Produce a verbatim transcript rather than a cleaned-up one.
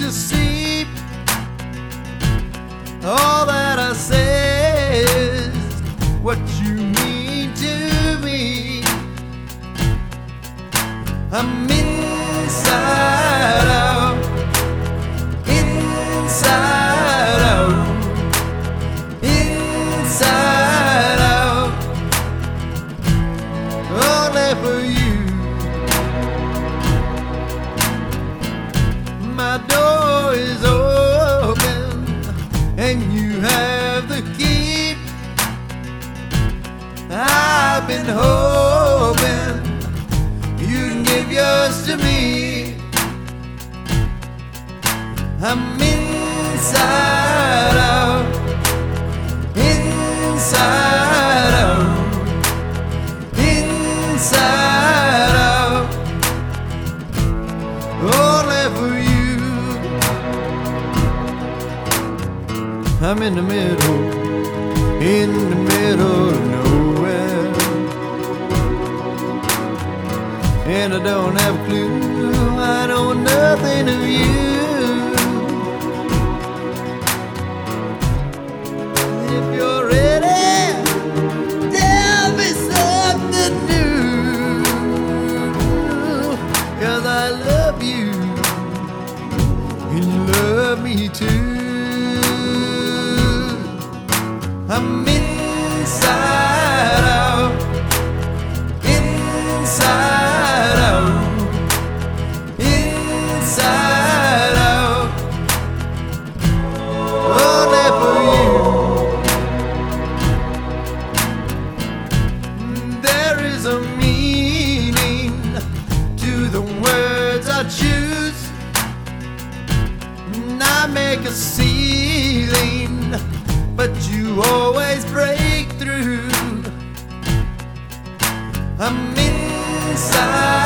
to see. All that I say is what you mean to me. I'm inside out, inside out, inside out, only for you. My door is open and you have the key. I've been hoping you can give yours to me. I'm inside out, inside out, inside out, only for you. I'm in the middle, in the middle of nowhere, and I don't have a clue, I know nothing of you. If you're ready, tell me something new, 'cause I love you, and you love me too. I'm inside out, inside out, inside out, only for you. There is a meaning to the words I choose, and I make a ceiling, but you always break through. I'm inside